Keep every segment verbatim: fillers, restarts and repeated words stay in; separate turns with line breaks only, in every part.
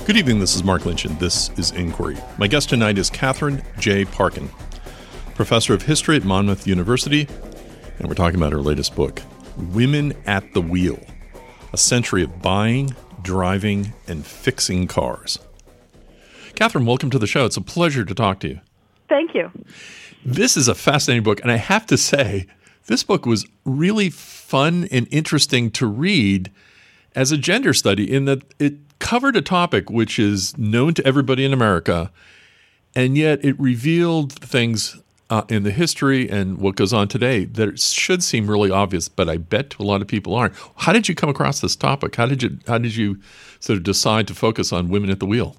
Good evening, this is Mark Lynch, and this is Inquiry. My guest tonight is Catherine J. Parkin, professor of history at Monmouth University, and we're talking about her latest book, Women at the Wheel, A Century of Buying, Driving, and Fixing Cars. Catherine, welcome to the show. It's a pleasure to talk to you.
Thank you.
This is a fascinating book, and I have to say, this book was really fun and interesting to read as a gender study in that it covered a topic which is known to everybody in America, and yet it revealed things uh, in the history and what goes on today that it should seem really obvious, but I bet to a lot of people aren't. How did you come across this topic? How did you how did you sort of decide to focus on women at the wheel?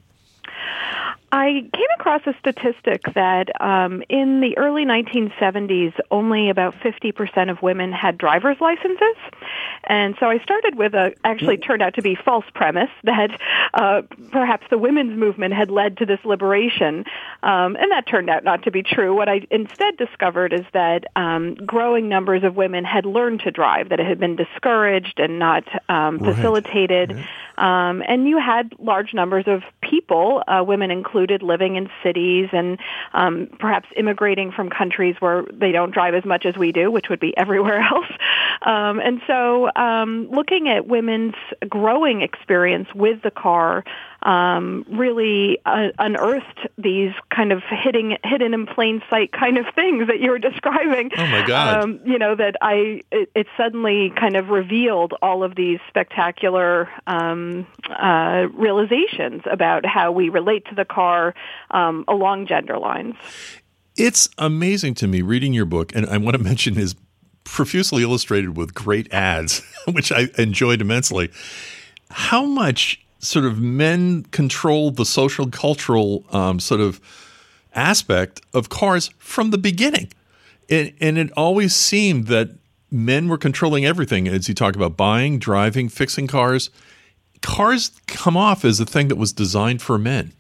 I came across a statistic that um, in the early nineteen seventies, only about fifty percent of women had driver's licenses. And so I started with a actually turned out to be false premise that uh, perhaps the women's movement had led to this liberation. Um, and that turned out not to be true. What I instead discovered is that um, growing numbers of women had learned to drive, that it had been discouraged and not um, facilitated. Right. Right. Um, and you had large numbers of people, uh, women included, living in cities and um, perhaps immigrating from countries where they don't drive as much as we do, which would be everywhere else. Um, and so um, looking at women's growing experience with the car um, really uh, unearthed these kind of hitting, hidden in plain sight kind of things that you were describing.
Oh, my God.
Um, you know, that I it, it suddenly kind of revealed all of these spectacular um, uh, realizations about how we relate to the car um, along gender lines.
It's amazing to me reading your book, and I want to mention is profusely illustrated with great ads, which I enjoyed immensely, how much sort of men control the social, cultural um, sort of aspect of cars from the beginning. And, and it always seemed that men were controlling everything as you talk about buying, driving, fixing cars. Cars come off as a thing that was designed for men.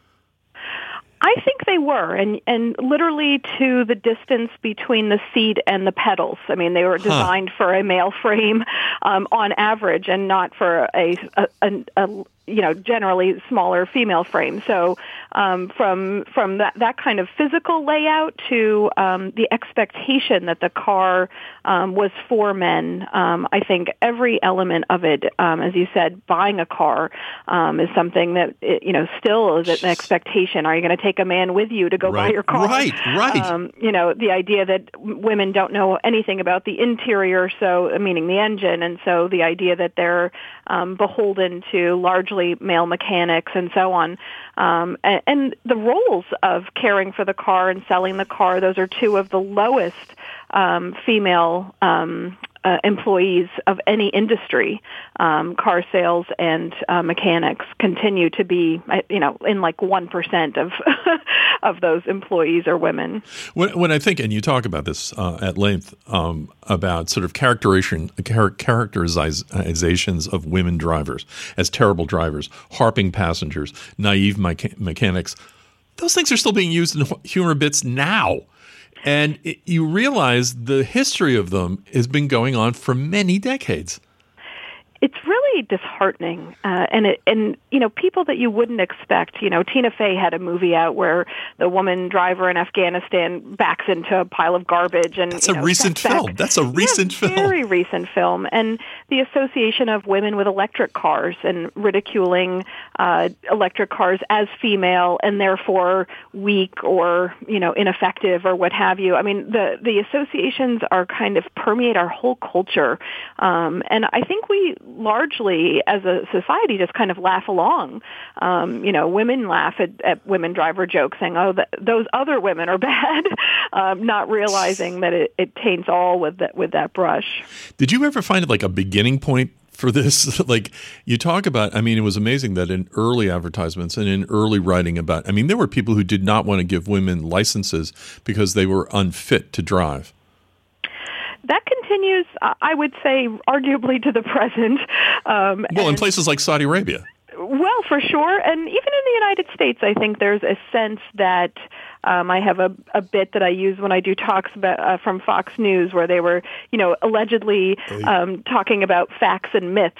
I think they were, and, and literally to the distance between the seat and the pedals. I mean, they were designed huh. for a male frame um, on average and not for a, a, a, a you know, generally smaller female frame. So um, from from that, that kind of physical layout to um, the expectation that the car um, was for men, um, I think every element of it, um, as you said, buying a car um, is something that, it, you know, still is an expectation. Are you going to take a man with you to go
right.
buy your car?
Right, right.
Um, you know, the idea that women don't know anything about the interior, so meaning the engine, and so the idea that they're um, beholden to largely male mechanics and so on. Um, and, and the roles of caring for the car and selling the car, those are two of the lowest um, female um, uh, employees of any industry. Um, car sales and uh, mechanics continue to be, you know, in like one percent of of those employees are women.
When, when I think, and you talk about this uh, at length, um, about sort of characterization, char- characterizations of women drivers as terrible drivers, harping passengers, naive mecha- mechanics, those things are still being used in humor bits now. And it, you realize the history of them has been going on for many decades.
It's really disheartening, uh, and it, and you know, people that you wouldn't expect. You know, Tina Fey had a movie out where the woman driver in Afghanistan backs into a pile of garbage, and
that's
you
a
know,
recent film.
Back.
That's a recent
yeah,
film,
very recent film, and the association of women with electric cars and ridiculing uh, electric cars as female and therefore weak or you know ineffective or what have you. I mean, the the associations are kind of permeate our whole culture, um, and I think we. largely as a society just kind of laugh along. Um, you know, women laugh at, at women driver jokes saying, oh, th- those other women are bad, um, not realizing that it, it taints all with that, with that brush.
Did you ever find like a beginning point for this? Like you talk about, I mean, it was amazing that in early advertisements and in early writing about, I mean, there were people who did not want to give women licenses because they were unfit to drive.
That continues, I would say, arguably to the present. Um,
well, in places like Saudi Arabia.
Well, for sure. And even in the United States, I think there's a sense that um, I have a, a bit that I use when I do talks about, uh, from Fox News where they were, you know, allegedly um, talking about facts and myths.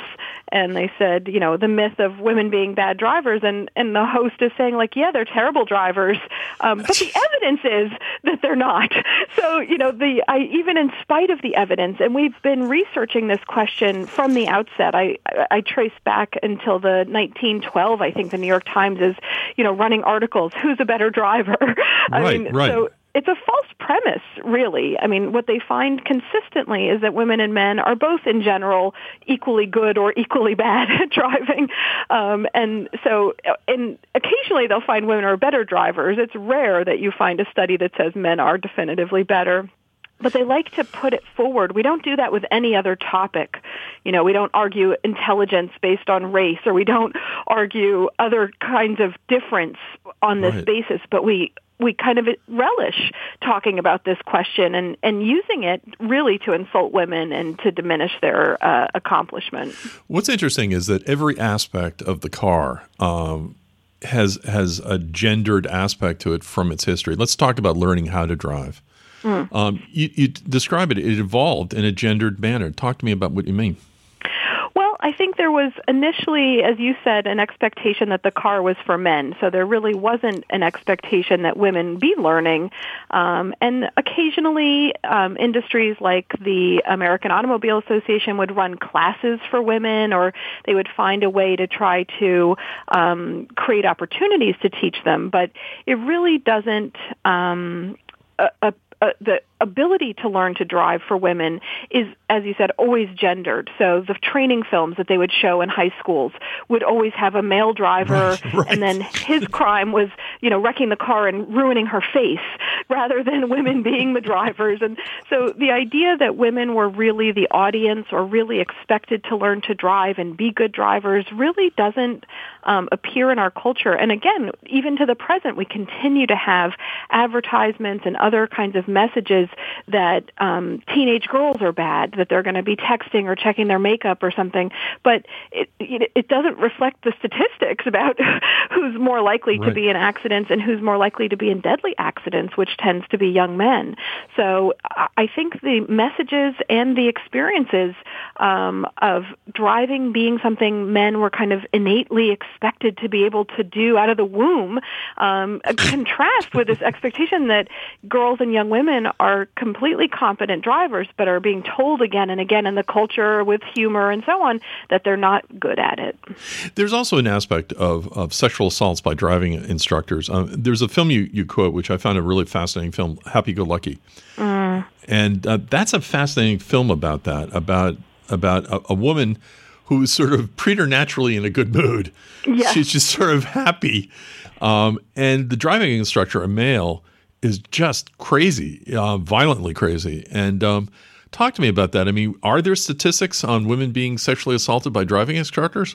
and they said, you know, the myth of women being bad drivers, and, and the host is saying, like, yeah, they're terrible drivers, um, but the evidence is that they're not. So, you know, the I, even in spite of the evidence, and we've been researching this question from the outset. I, I, I trace back until the nineteen twelve, I think the New York Times is, you know, running articles, who's a better driver? I
right,
mean,
right.
so it's a false premise, really. I mean, what they find consistently is that women and men are both, in general, equally good or equally bad at driving. Um, and so, and occasionally they'll find women are better drivers. It's rare that you find a study that says men are definitively better. But they like to put it forward. We don't do that with any other topic. You know, we don't argue intelligence based on race, or we don't argue other kinds of difference on this
right.
basis, but we we kind of relish talking about this question and, and using it really to insult women and to diminish their uh, accomplishment.
What's interesting is that every aspect of the car um, has has a gendered aspect to it from its history. Let's talk about learning how to drive. Mm. Um, you, you describe it, it evolved in a gendered manner. Talk to me about what you mean.
Well, I think there was initially, as you said, an expectation that the car was for men. So there really wasn't an expectation that women be learning. Um, and occasionally, um, industries like the American Automobile Association would run classes for women, or they would find a way to try to um, create opportunities to teach them. But it really doesn't um, a, a Uh, the ability to learn to drive for women is, as you said, always gendered. So the training films that they would show in high schools would always have a male driver,
right, right.
and then his crime was, you know, wrecking the car and ruining her face, rather than women being the drivers. And so the idea that women were really the audience or really expected to learn to drive and be good drivers really doesn't um, appear in our culture. And again, even to the present, we continue to have advertisements and other kinds of messages that um, teenage girls are bad, that they're going to be texting or checking their makeup or something. But it, it, it doesn't reflect the statistics about who's more likely
right.
to be in accidents and who's more likely to be in deadly accidents, which tends to be young men. So I think the messages and the experiences um, of driving being something men were kind of innately expected to be able to do out of the womb um, contrast with this expectation that girls and young women are completely competent drivers, but are being told again and again in the culture with humor and so on that they're not good at it.
There's also an aspect of, of sexual assaults by driving instructors. Uh, there's a film you, you quote, which I found a really fascinating film, Happy Go Lucky. Mm. And uh, that's a fascinating film about that, about about a, a woman who's sort of preternaturally in a good mood.
Yes.
She's just sort of happy. Um, and the driving instructor, a male, is just crazy, uh, violently crazy. And um, talk to me about that. I mean, are there statistics on women being sexually assaulted by driving instructors?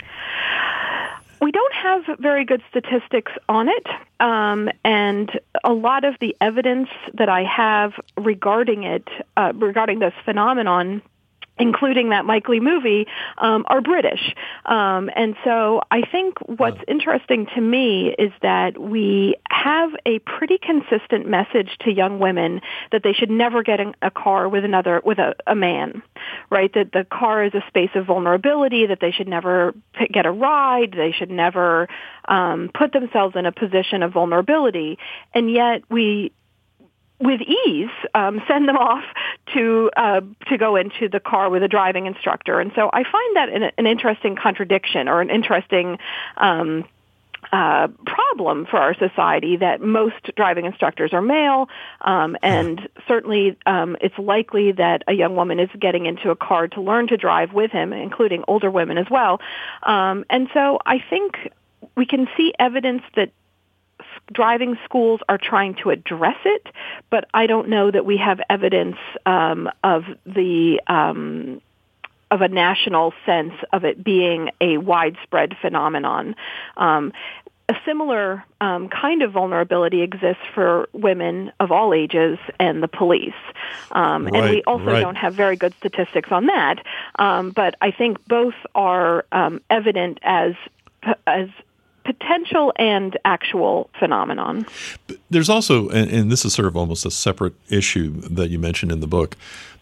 We don't have very good statistics on it. Um, and a lot of the evidence that I have regarding it, uh, regarding this phenomenon, including that Mike Lee movie, um, are British. Um, and so I think what's interesting to me is that we have a pretty consistent message to young women that they should never get in a car with another, with a, a man, right? That the car is a space of vulnerability, that they should never p- get a ride, they should never um, put themselves in a position of vulnerability. And yet we with ease, um, send them off to uh, to go into the car with a driving instructor. And so I find that an, an interesting contradiction, or an interesting um, uh, problem for our society, that most driving instructors are male, um, and certainly um, it's likely that a young woman is getting into a car to learn to drive with him, including older women as well. Um, and so I think we can see evidence that driving schools are trying to address it, but I don't know that we have evidence um, of the um, of a national sense of it being a widespread phenomenon. Um, a similar um, kind of vulnerability exists for women of all ages and the police. Um,
right,
and we also
right.
don't have very good statistics on that. Um, but I think both are um, evident as as potential and actual phenomenon.
There's also, and, and this is sort of almost a separate issue that you mentioned in the book,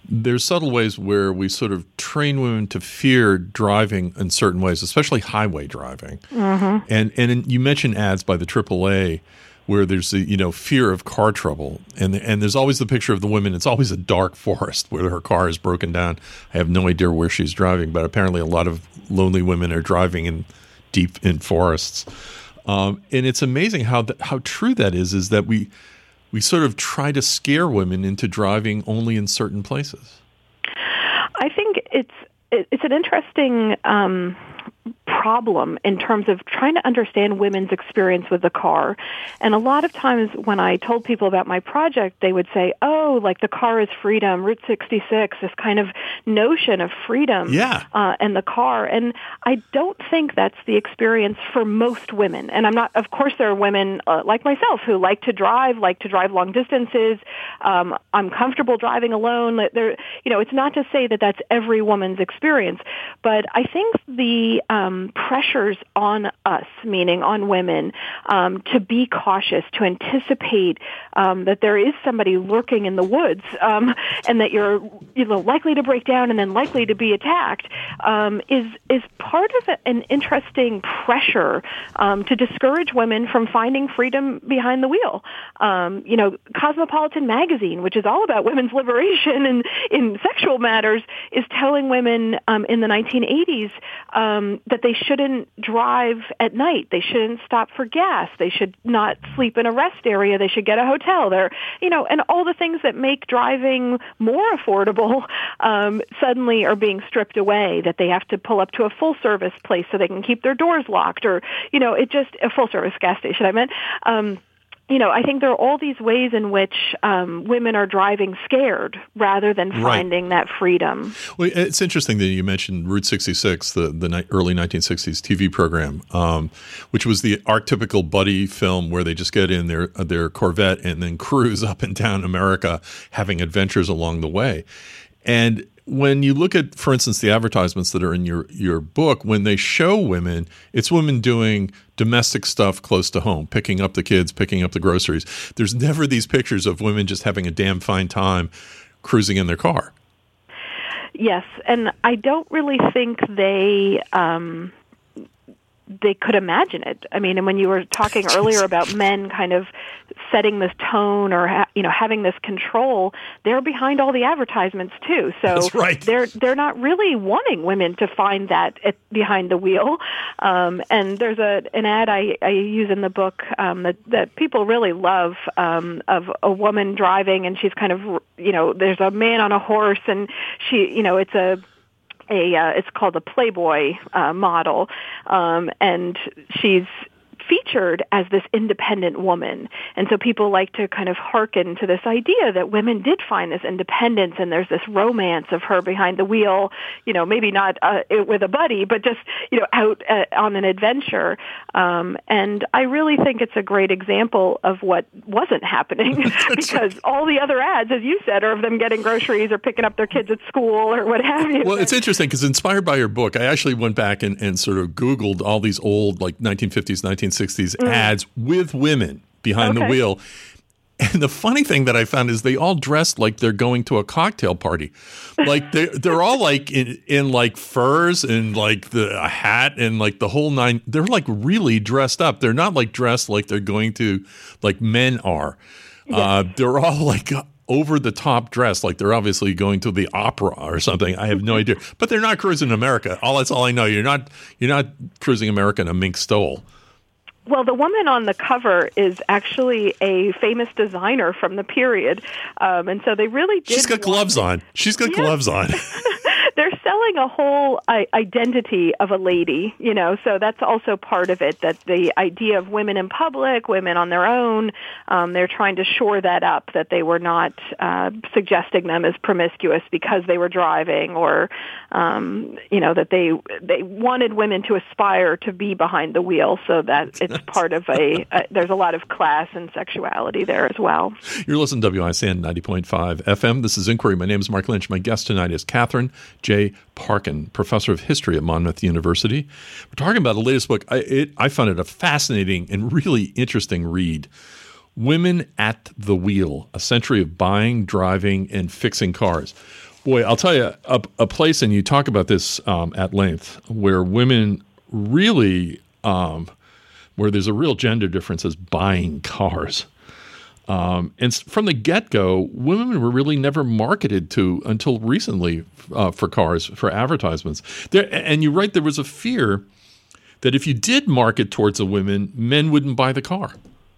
there's subtle ways where we sort of train women to fear driving in certain ways, especially highway driving. Mm-hmm. And and you mentioned ads by the triple A where there's the, you know, fear of car trouble. And and there's always the picture of the woman. It's always a dark forest where her car is broken down. I have no idea where she's driving, but apparently a lot of lonely women are driving in deep in forests. Um, and it's amazing how th- how true that is, is that we we sort of try to scare women into driving only in certain places.
I think it's it's an interesting um, problem in terms of trying to understand women's experience with the car. And a lot of times when I told people about my project, they would say, oh, like the car is freedom, Route sixty-six, this kind of notion of freedom
yeah.
uh, and the car. And I don't think that's the experience for most women. And I'm not, of course, there are women uh, like myself who like to drive, like to drive long distances. Um, I'm comfortable driving alone. There, you know, it's not to say that that's every woman's experience, but I think the um, pressures on us, meaning on women, um, to be cautious, to anticipate um, that there is somebody lurking in the woods, um, and that you're, you know, likely to break down and then likely to be attacked, um, is is part of a, an interesting pressure um, to discourage women from finding freedom behind the wheel. Um, you know, Cosmopolitan magazine, which is all about women's liberation and in sexual matters, is telling women um, in the nineteen eighties um, that they shouldn't drive at night. They shouldn't stop for gas. They should not sleep in a rest area. They should get a hotel there. You know, and all the things that make driving more affordable um, suddenly are being stripped away, that they have to pull up to a full-service place so they can keep their doors locked, or, you know, it just, a full-service gas station, I meant. Um, You know, I think there are all these ways in which um, women are driving scared rather than finding right. that freedom.
Well, it's interesting that you mentioned Route sixty-six, the, the ni- early nineteen sixties T V program, um, which was the archetypical buddy film where they just get in their their Corvette and then cruise up and down America, having adventures along the way. And when you look at, for instance, the advertisements that are in your, your book, when they show women, it's women doing domestic stuff close to home, picking up the kids, picking up the groceries. There's never these pictures of women just having a damn fine time cruising in their car.
Yes, and I don't really think they um, they could imagine it. I mean, and when you were talking earlier about men kind of setting this tone or ha- you know having this control, they're behind all the advertisements too. So
That's right.
they're they're not really wanting women to find that at, behind the wheel. Um, and there's a an ad I, I use in the book um, that that people really love um, of a woman driving, and she's kind of you know there's a man on a horse, and she you know it's a a uh, it's called a Playboy uh, model, um, and she's featured as this independent woman. And so people like to kind of hearken to this idea that women did find this independence, and there's this romance of her behind the wheel, you know, maybe not uh, with a buddy, but just, you know, out uh, on an adventure. Um, and I really think it's a great example of what wasn't happening because all the other ads, as you said, are of them getting groceries or picking up their kids at school or what have you.
Well, it's interesting because inspired by your book, I actually went back and, and sort of Googled all these old, like nineteen fifties, nineteen sixties mm. ads with women behind okay. the wheel. And the funny thing that I found is they all dressed like they're going to a cocktail party. Like they're, they're all like in, in like furs and like the a hat and like the whole nine. They're like really dressed up. They're not like dressed like they're going to, like men are. Yes. Uh, they're all like over the top dressed, like they're obviously going to the opera or something. I have no idea. But they're not cruising America. All that's all I know. You're not you're not cruising America in a mink stole.
Well, the woman on the cover is actually a famous designer from the period, um, and so they really did.
She's got gloves on. She's got
yes.
gloves on.
They're selling a whole uh, identity of a lady, you know, so that's also part of it, that the idea of women in public, women on their own, um, they're trying to shore that up, that they were not uh, suggesting them as promiscuous because they were driving, or, um, you know, that they they wanted women to aspire to be behind the wheel, so that it's part of a, a there's a lot of class and sexuality there as well.
You're listening to W I C N ninety point five F M. This is Inquiry. My name is Mark Lynch. My guest tonight is Catherine J. Parkin, professor of history at Monmouth University. We're talking about the latest book. I, it, I found it a fascinating and really interesting read. Women at the Wheel, A Century of Buying, Driving, and Fixing Cars. Boy, I'll tell you, a, a place, and you talk about this um, at length, where women really, um, where there's a real gender difference is buying cars. Um, and from the get-go, women were really never marketed to until recently uh, for cars, for advertisements. There, and you write there was a fear that if you did market towards a women, men wouldn't buy the car.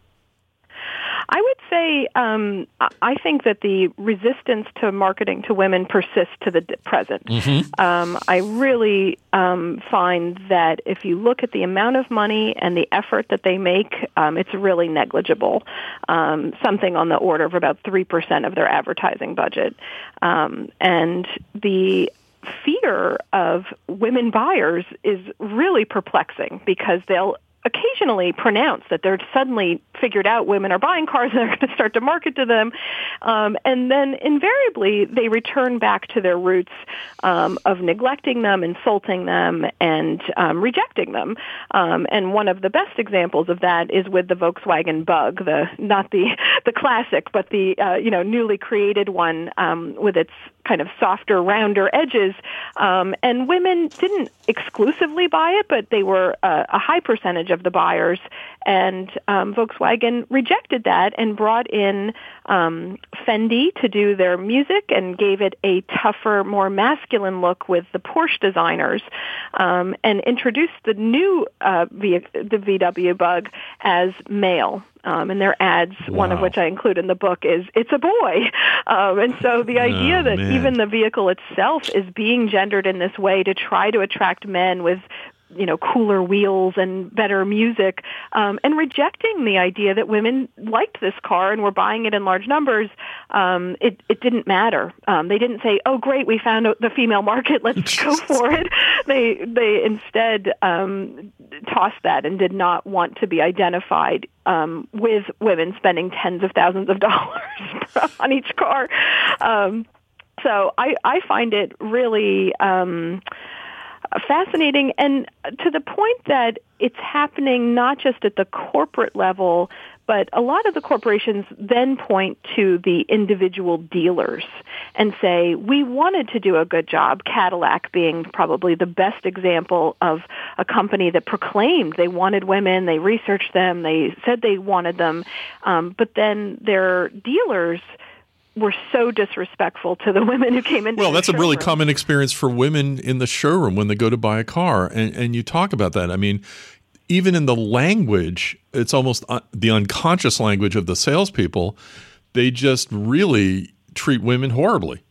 I would say um, I think that the resistance to marketing to women persists to the present. Mm-hmm. Um, I really um, find that if you look at the amount of money and the effort that they make, um, it's really negligible, um, something on the order of about three percent of their advertising budget. Um, and the fear of women buyers is really perplexing because they'll occasionally pronounce that they're suddenly figured out women are buying cars and they're going to start to market to them. Um, and then invariably they return back to their roots um, of neglecting them, insulting them, and um, rejecting them. Um, and one of the best examples of that is with the Volkswagen Bug, the not the the classic, but the uh, you know newly created one um, with its kind of softer, rounder edges. Um, and women didn't exclusively buy it, but they were uh, a high percentage of the buyers. And um, Volkswagen rejected that and brought in um, Fendi to do their music and gave it a tougher, more masculine look with the Porsche designers, um, and introduced the new uh, v- the V W Bug as male. Um, and their ads, wow. One of which I include in the book, is "It's a boy." Um, and so the idea oh, that man. even the vehicle itself is being gendered in this way to try to attract men with, you know, cooler wheels and better music, um, and rejecting the idea that women liked this car and were buying it in large numbers, um, it, it didn't matter. Um, they didn't say, "Oh, great, we found the female market, let's go for it." They they instead um, tossed that and did not want to be identified um, with women spending tens of thousands of dollars on each car. Um, so I, I find it really Um, fascinating, and to the point that it's happening not just at the corporate level, but a lot of the corporations then point to the individual dealers and say, we wanted to do a good job, Cadillac being probably the best example of a company that proclaimed they wanted women, they researched them, they said they wanted them, um, but then their dealers were so disrespectful to the women who came into
Well,
the
that's
showroom.
a really common experience for women in the showroom when they go to buy a car. And, and you talk about that. I mean, even in the language, it's almost un- the unconscious language of the salespeople. They just really treat women horribly.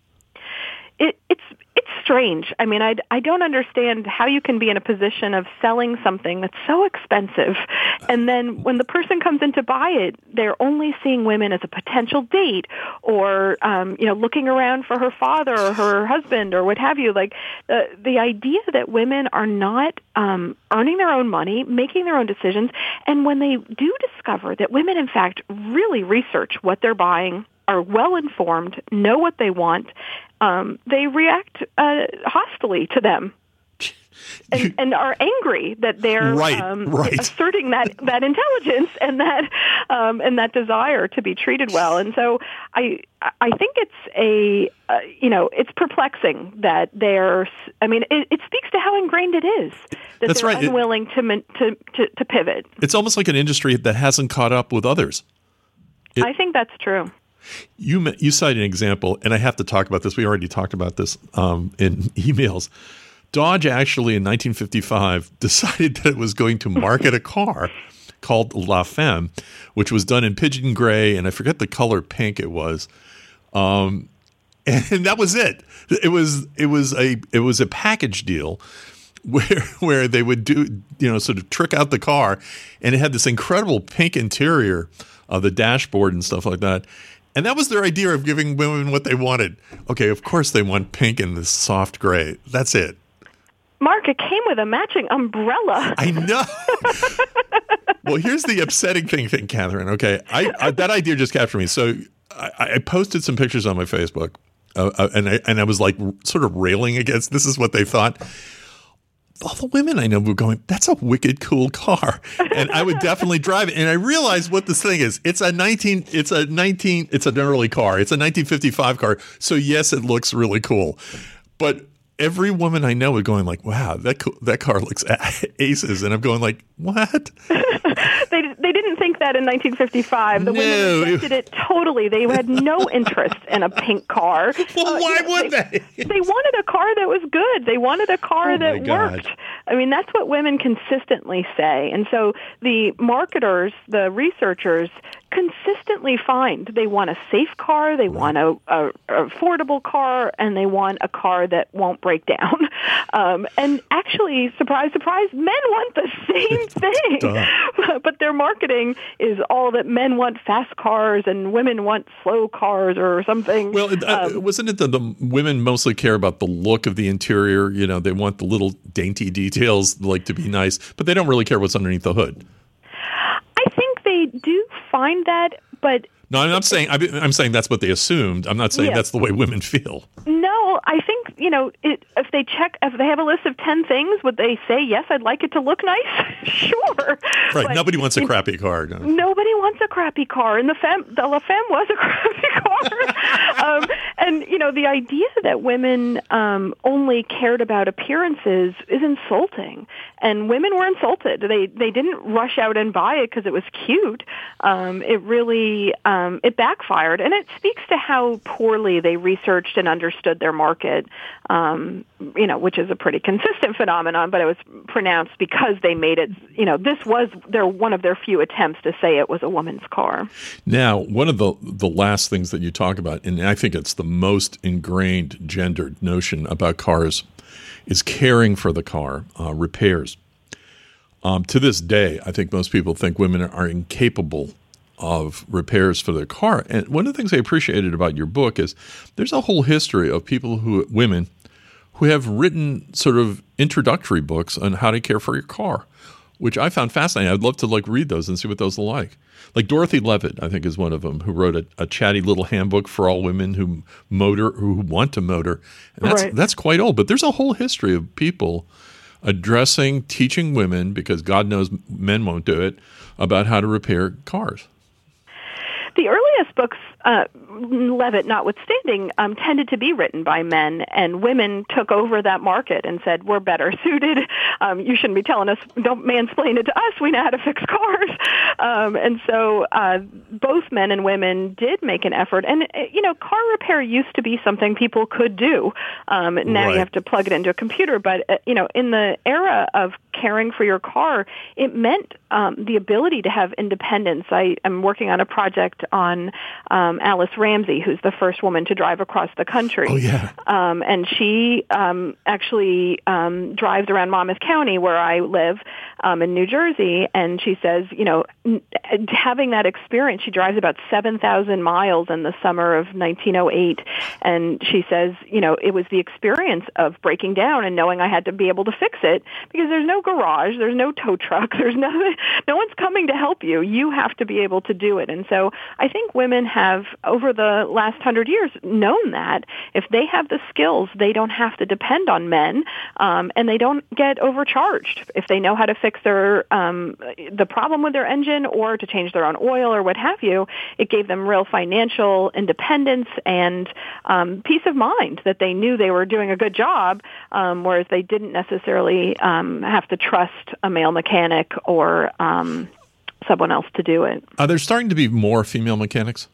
It, it's it's strange. I mean, I, I don't understand how you can be in a position of selling something that's so expensive, and then when the person comes in to buy it, they're only seeing women as a potential date, or um, you know, looking around for her father or her husband or what have you. Like the the idea that women are not um, earning their own money, making their own decisions, and when they do discover that women, in fact, really research what they're buying, are well informed, know what they want, um, they react uh, hostily to them, and, and are angry that they're
right,
um,
right.
asserting that, that intelligence and that um, and that desire to be treated well. And so I I think it's a uh, you know it's perplexing that they're. I mean, it, it speaks to how ingrained it is that
That's
they're
right.
unwilling
it,
to, to to to pivot.
It's almost like an industry that hasn't caught up with others. It,
I think that's true.
You you cite an example, and I have to talk about this. We already talked about this um, in emails. Dodge actually in nineteen fifty-five decided that it was going to market a car called La Femme, which was done in pigeon gray, and I forget the color pink it was. Um, and that was it. It was it was a it was a package deal where where they would do you know sort of trick out the car, and it had this incredible pink interior of the dashboard and stuff like that. And that was their idea of giving women what they wanted. Okay, of course they want pink and this soft gray. That's it.
Mark, it came with a matching umbrella.
I know. Well, here's the upsetting thing, thing Catherine. Okay, I, I, that idea just captured me. So I, I posted some pictures on my Facebook, uh, uh, and I and I was like sort of railing against this is what they thought. all the women I know were going, that's a wicked cool car. And I would definitely drive it. And I realized what this thing is. It's a nineteen, it's a nineteen, it's an early car. It's a nineteen fifty-five car. So yes, it looks really cool. But every woman I know is going like, wow, that co- that car looks aces. And I'm going like, what?
they they didn't think that in nineteen fifty-five. The
no.
women rejected it totally. They had no interest in a pink car.
Well,
uh,
why
you know,
would
they,
they?
They wanted a car that was good. They wanted a car
oh
that worked. I mean, that's what women consistently say. And so the marketers, the researchers, consistently find they want a safe car, they want a, a, a affordable car, and they want a car that won't break down. Um, and actually, surprise, surprise, men want the same thing. But their marketing is all that men want fast cars and women want slow cars or something.
Well, it, uh,
um,
wasn't it that the women mostly care about the look of the interior? You know, they want the little dainty details, like to be nice, but they don't really care what's underneath the hood.
I think they do find that, but
no, I'm not saying. I'm saying that's what they assumed. I'm not saying
yeah.
that's the way women feel.
No, I think you know it, if they check, if they have a list of ten things, would they say yes? I'd like it to look nice. Sure.
Right.
But
nobody wants a
it,
crappy car. No.
Nobody wants a crappy car, and the Femme, the La Femme was a crappy car. um, and you know, the idea that women um, only cared about appearances is insulting, and women were insulted. They they didn't rush out and buy it because it was cute. Um, it really. Um, Um, it backfired, and it speaks to how poorly they researched and understood their market, um, you know, which is a pretty consistent phenomenon, but it was pronounced because they made it, you know, this was their one of their few attempts to say it was a woman's car.
Now, one of the, the last things that you talk about, and I think it's the most ingrained gendered notion about cars, is caring for the car, uh, repairs. Um, to this day, I think most people think women are incapable of repairs for their car. And one of the things I appreciated about your book is there's a whole history of people who, women, who have written sort of introductory books on how to care for your car, which I found fascinating. I'd love to like read those and see what those are like. Like Dorothy Levitt, I think, is one of them, who wrote a, a chatty little handbook for all women who motor, who want to motor. And that's,
right.
that's quite old, but there's a whole history of people addressing, teaching women, because God knows men won't do it, about how to repair cars.
The earliest books, uh, Levitt notwithstanding, um, tended to be written by men, and women took over that market and said, we're better suited. Um, you shouldn't be telling us, don't mansplain it to us. We know how to fix cars. Um, and so uh, both men and women did make an effort. And, you know, car repair used to be something people could do. Um, now
right.
you have to plug it into a computer. But, uh, you know, in the era of caring for your car, it meant um, the ability to have independence. I am working on a project on um, Alice Ramsey, who's the first woman to drive across the country.
Oh, yeah.
Um, and she um, actually um, drives around Monmouth County, where I live, um, in New Jersey, and she says, you know, n- having that experience, she drives about seven thousand miles in the summer of nineteen oh eight, and she says, you know, it was the experience of breaking down and knowing I had to be able to fix it, because there's no garage, there's no tow truck, there's no, no one's coming to help you. You have to be able to do it. And so I think women have, over the last hundred years, known that if they have the skills, they don't have to depend on men, um, and they don't get overcharged if they know how to fix their um, the problem with their engine or to change their own oil or what have you. It gave them real financial independence and um, peace of mind that they knew they were doing a good job, um, whereas they didn't necessarily um, have to trust a male mechanic or um, someone else to do it.
Are there starting to be more female mechanics?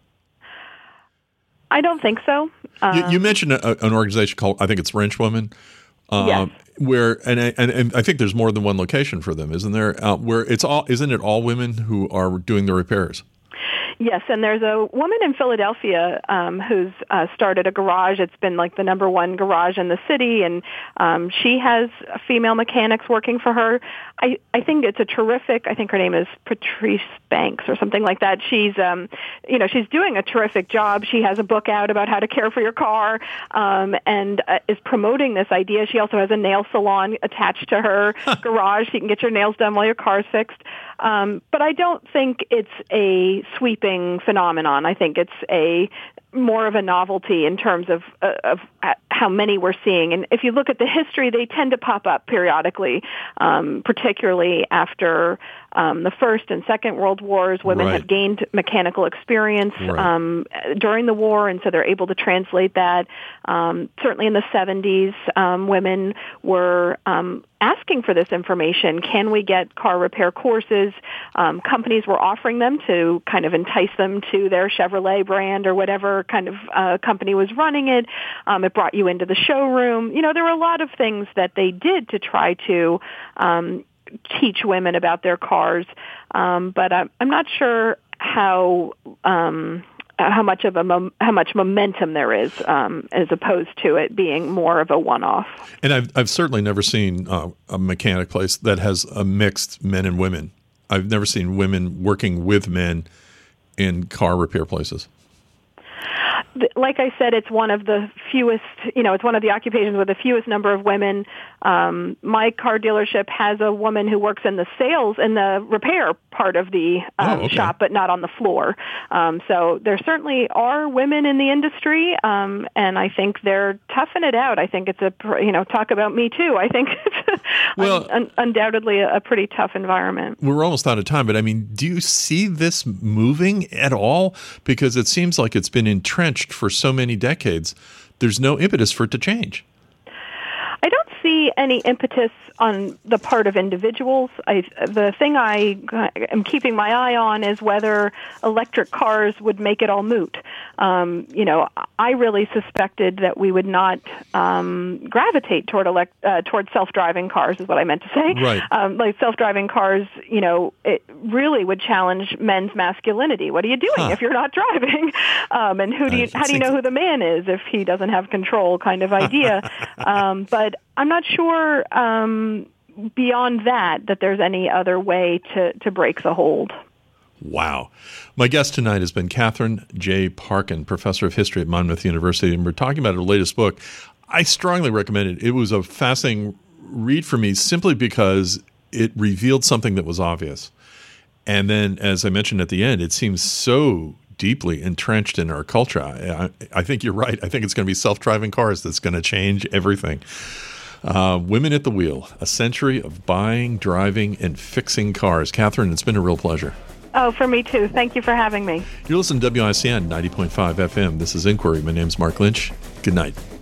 I don't think so. Um,
you, you mentioned a, an organization called, I think it's Wrenchwoman, uh,
yes.
where and, and and I think there's more than one location for them, isn't there? Uh, where it's all, isn't it all women who are doing the repairs?
Yes, and there's a woman in Philadelphia um, who's uh, started a garage. It's been like the number one garage in the city, and um, she has female mechanics working for her. I, I think it's a terrific, I think her name is Patrice Banks or something like that. She's, um, you know, she's doing a terrific job. She has a book out about how to care for your car um, and uh, is promoting this idea. She also has a nail salon attached to her garage. So you can get your nails done while your car's fixed. Um, but I don't think it's a sweeping phenomenon. I think it's a more of a novelty in terms of uh, of how many we're seeing. And if you look at the history, they tend to pop up periodically, um, particularly after um, the First and Second World Wars. Women
Right.
have gained mechanical experience
Right.
um, during the war, and so they're able to translate that. Um, certainly in the seventies, um, women were um, asking for this information. Can we get car repair courses? Um, companies were offering them to kind of entice them to their Chevrolet brand or whatever kind of uh, company was running it. Um, it brought you into the showroom. You know, there were a lot of things that they did to try to um, teach women about their cars, um, but I'm, I'm not sure how um, how much of a mom- how much momentum there is, um, as opposed to it being more of a one-off.
And I've I've certainly never seen uh, a mechanic place that has a mixed men and women. I've never seen women working with men in car repair places.
Like I said, it's one of the fewest, you know, it's one of the occupations with the fewest number of women. Um, my car dealership has a woman who works in the sales and the repair part of the um,
Oh, okay.
shop, but not on the floor. Um, so there certainly are women in the industry, um, and I think they're toughing it out. I think it's a, pr- you know, talk about me too. I think it's
Well-
un- un- undoubtedly a, a pretty tough environment.
We're almost out of time, but I mean, do you see this moving at all? Because it seems like it's been entrenched for so many decades. There's no impetus for it to change.
I don't see any impetus on the part of individuals. I, the thing I am keeping my eye on is whether electric cars would make it all moot. Um, you know, I really suspected that we would not um, gravitate toward elect, uh, toward self-driving cars, is what I meant to say.
Right.
Um, like self-driving cars, you know, it really would challenge men's masculinity. What are you doing
Huh.
if you're not driving? Um, and who do you?
I
How do you
think-
know who the man is if he doesn't have control? Kind of idea. um, but I'm not sure um, beyond that that there's any other way to, to break the hold.
Wow. My guest tonight has been Catherine J. Parkin, professor of history at Monmouth University, and we're talking about her latest book. I strongly recommend it. It was a fascinating read for me simply because it revealed something that was obvious. And then, as I mentioned at the end, it seems so deeply entrenched in our culture. I, I think you're right. I think it's going to be self-driving cars that's going to change everything. Uh, Women at the Wheel, a century of buying, driving, and fixing cars. Catherine, it's been a real pleasure.
Oh, for me too. Thank you for having me.
You're listening to W I C N ninety point five F M. This is Inquiry. My name's Mark Lynch. Good night.